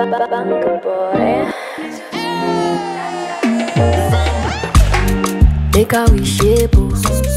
Banga boy. Make a wish, boo.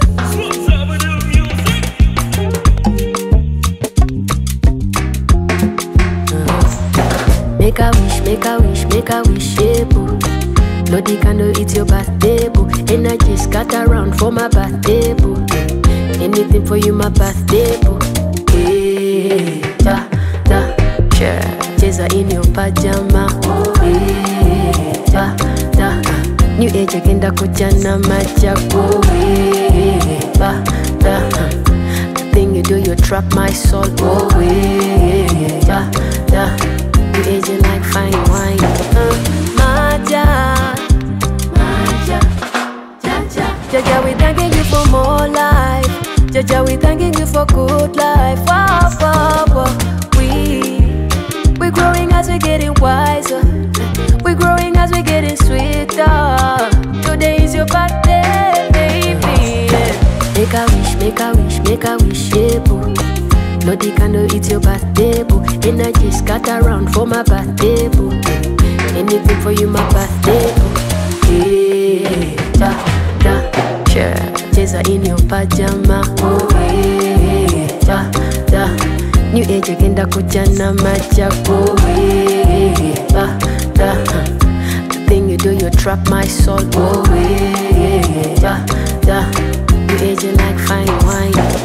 Make a wish, make a wish, make a wish, boo. Bloody candle, it's your birthday, boo. Energy scatter around for my birthday, boo. Anything for you, my birthday, boo. Hey, da, da, sure. Chaser in your pajama. Hey, da, da. New age agenda kujana majako. Hey, ba, da. The thing you do, you trap my soul. Oh, hey, da, da. You aging like fine wine. Maja, Maja, Jaja. Jaja, we thanking you for more life. Jaja, we thanking you for good life. Oh, oh, oh. We growing as we getting wiser. We growing as we getting sweeter. Today is your birthday, baby. Make a wish, make a wish, make a wish, yeah, boo. Bloody candle, it's your birthday, boo. Energy scatter around for my birthday, boo. Anything for you, my birthday, boo. Hey, da, da, sure. Chaser in your pajama. Oh, hey, da, da. New age agenda kujana majako. Hey, ba, da. The thing you do, you trap my soul. Oh, hey, da, da. You aging like fine wine.